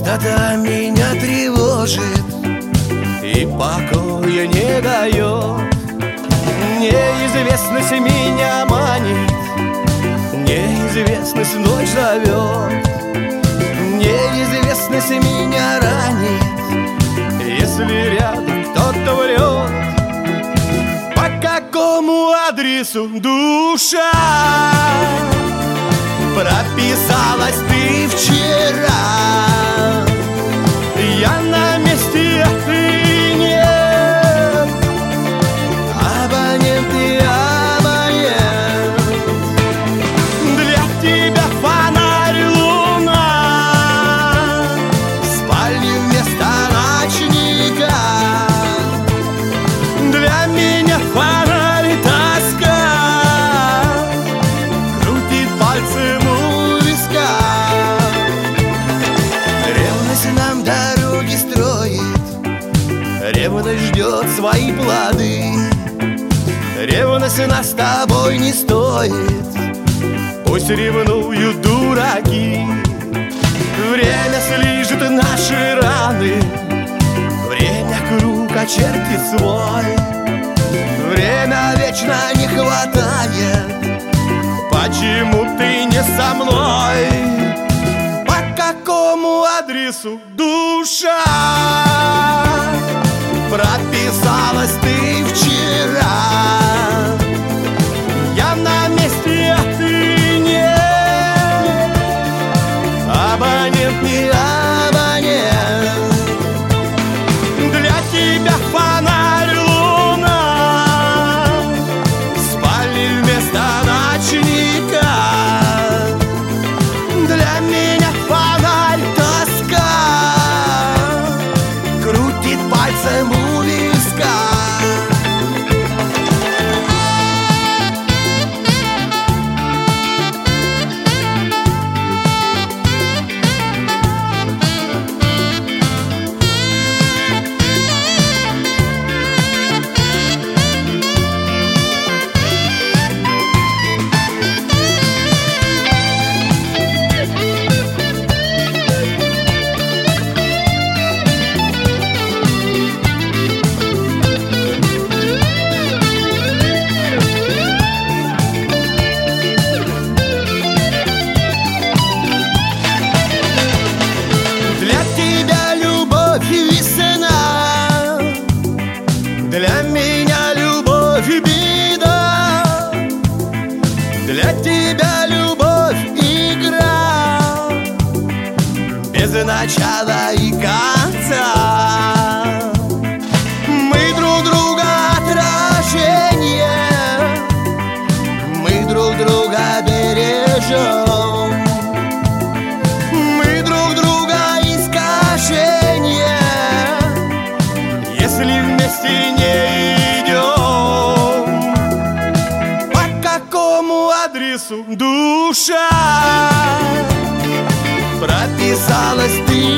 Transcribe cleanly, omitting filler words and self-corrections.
Она меня тревожит и покоя не дает. Неизвестность меня манит, неизвестность ночь зовет. Неизвестность меня ранит, если рядом кто-то врет. По какому адресу, душа, прописалась ты вчера? Я на месте, а ты нет. Абонент и абонент. Для тебя фонарь луна, в спальне вместо ночника. Для меня фонарь тоска, крутит пальцем у виска. Ревность нам дороги строит, ревность ждет свои плоды. Ревность нас с тобой не стоит, пусть ревнуют дураки. Время слижет наши раны, время круг очертит свой. Время вечно не хватает, почему ты не со мной? По какому адресу, душа, прописалась ты вчера? Я на месте, а ты нет. Абонент не абонент. Для тебя фонарь луна, в спальне вместо ночника. Для меня фонарь тоска, крутит пальцем у виска. Для меня любовь беда, для тебя любовь игра, без начала и конца. Мы друг друга отражение, мы друг друга бережем. Мы друг друга искажение, если вместе не идем. По какому адресу, душа, прописалась ты